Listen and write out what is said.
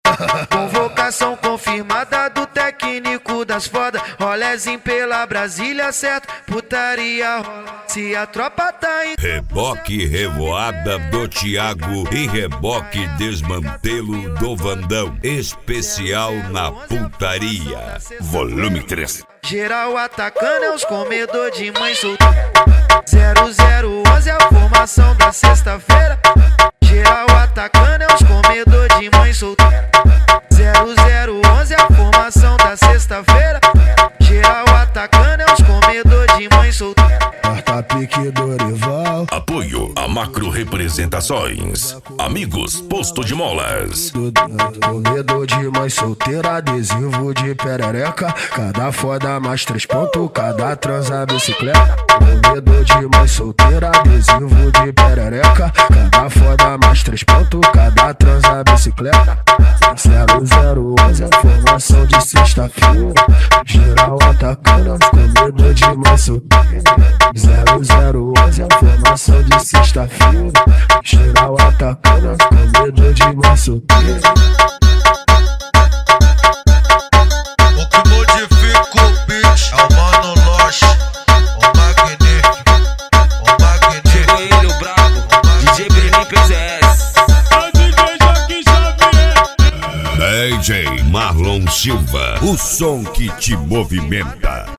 Convocação confirmada do técnico das foda. Rolezinho pela Brasília, certo? Putaria rola se a tropa tá em... Reboque revoada do Thiago e reboque desmantelo do Vandão. Especial na putaria. Volume 3. Geral atacando é os comedor de mãe solteira. 0011 é a formação da sexta-feira. Geral atacando é os comedor de mãe solteira. 0011 é a formação da sexta-feira. Geral atacando é os comedor de mãe solteira. Quarta pique Dorival. Apoio a Macro Representações. Amigos Posto de Molas. Comedor de mãe solteira, adesivo de perereca. Cada foda mais 3 pontos, cada transa bicicleta. Comedor de mãe solteira, adesivo de perereca. Cada foda mais 3 pontos, cada transa bicicleta. 0011 a formação de sexta-feira. Geral atacando, comedor de mãe solteira. 0011 a formação de sexta-feira. Geral atacando, comedor de mãe solteira. O que modifica o beat é o Mano Loche, o magnífico, o magnífico. Chegou ele, o brabo, DJ Brenin PZS. DJ Marlon Silva, o som que te movimenta.